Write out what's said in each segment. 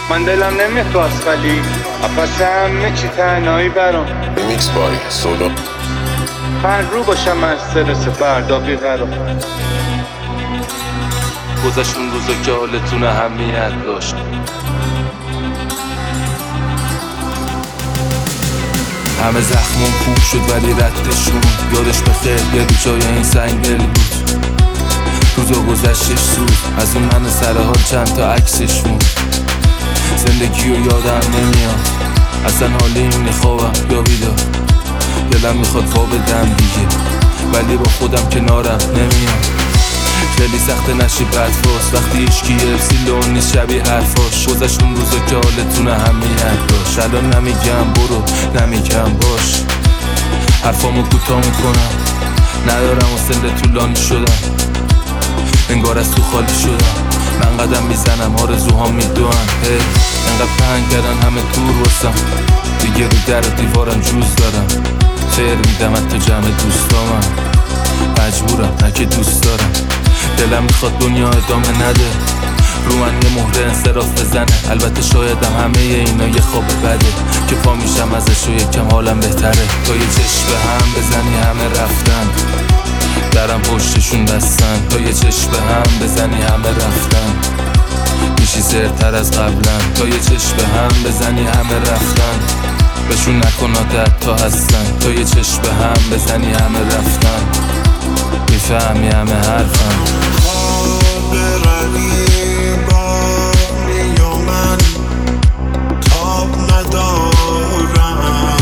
من دلم نمیخواست ولی افس همه چی تنهایی برام. ریمیکس بای سولو. هر رو باشم از استرس فردا بیقرار. گذشون روزا که حالتون اهمیت داشت. همه زخمون خوب شد ولی ردشون یادش بخیر یه رو جای این سنگل بود. روزا گذشتش زود از اون من سر حال چند تا عکسشون. زندگی رو یادم نمیاد اصلا حالی اینه خوابم یا بیدار. دلم میخواد خواب بدم دیگه ولی با خودم کنارم نمیاد. خیلی سخته نشی بدفاست وقتی ایشکی ارسی لون نیست شبیه حرفاش. گذشتون روزا که حالتون اهمیت داشت. الان نمیگم برو نمیگم باش، حرفامو کوتاه میکنم ندارم و سنده طولانی شدم انگار از تو خالی شدم. من قدم میزنم آرزوهام میدوان انقدر پنگ کردن همه دور واسم دیگه رو در و دیوارم جوز دارم. خیر میدم حتی جمع دوستامم مجبورم نه که دوست دارم. دلم میخواد دنیا ادامه نده رو من یه مهره انصراف بزنه. البته شایدم همه اینا یه خواب بده که پا میشم ازش و یکم حالم بهتره. تا یه چشم به هم بزنی همه رفتن درم پشتشون بستن. تا یه چشم به هم بزنی همه رفتن میشی زرتر از قبلا. تا یه چشم به هم بزنی همه رفتن بهشون نکن عادت تا هستن. تا یه چشم به هم بزنی همه رفتن میفهمی همه حرفم. خواب رقیبانی و من تاب ندارم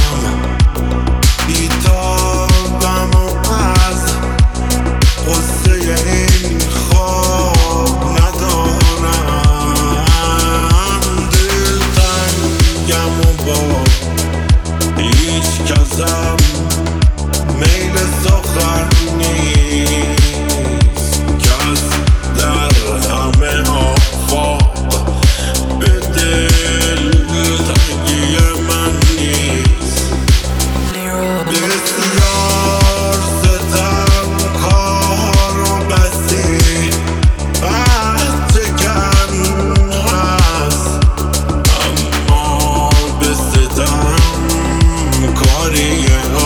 بیتابم و از غصه این خواب ندارم. دلتنگم و با هیچ کسم میل سخن نیست کس در همه آفاق به دلتنگی من نیست. بسیار ستم کار و بسی چکن هست اما به ستم کاری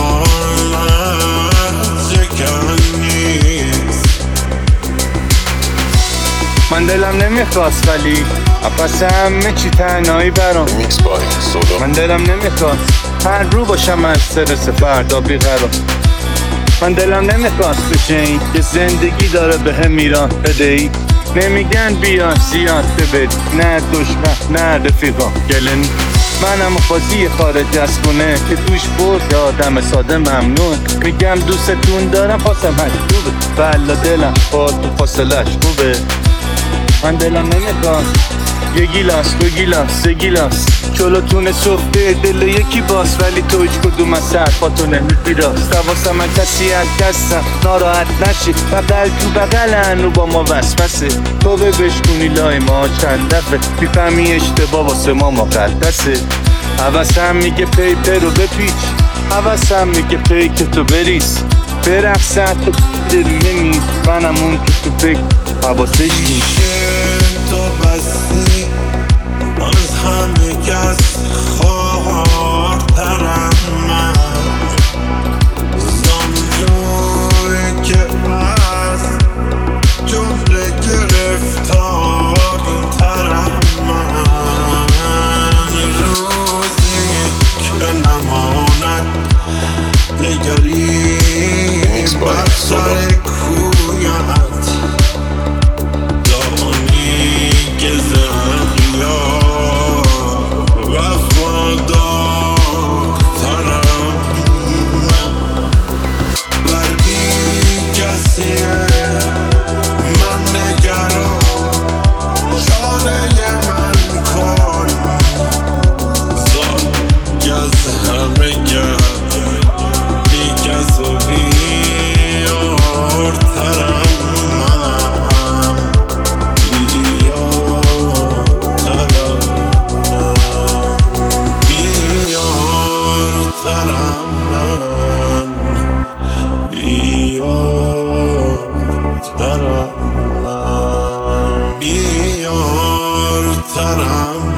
من دلم نمیخواست ولی افس همه چی تنهایی برام. ریمیکس بای سولو. من دلم نمیخواست هر رو باشم از استرس فردا بیقرار. من دلم نمیخواست بشه این که زندگی داره به هم میران بدهی. نمیگن بیان زیاد ببری نه دشمن نه رفیقا گلنی. منم بازی خارج از خونه که توش برد آدم ساده ممنون. میگم دوستتون دارم پاسم مجبوبه بلا دلم با تو فاصلش خوبه. من دلم نمیخواد یه گیلاس دو گیلاس سه گیلاس جلوتونه سفته دل یکی باس ولی تو هیچ کدوم از حرفاتو نمیدی راست. حواسم من کسی از دستم ناراحت نشی بغل تو بغلن رو با ما وسوسه. تو بشکونی لای ما چند دفعه میفهمی اشتباه واسه ما مقدسه. حواسم میگه پیپر رو بپیچ حواسم میگه پیک تو بریز برقصت تو نمی منم اون که تو فکر حواسش نیست. تو بستی از همه کس خواهرترم من زانجوی که از جمله گرفتاری ترم من. روزی که نماند نگری بر سر کویت دانی که زنیا وفادارترم بر بی کسی من نگران چاره من کن زنگ از همه گرد بی کس و بیارترم. بیار ترم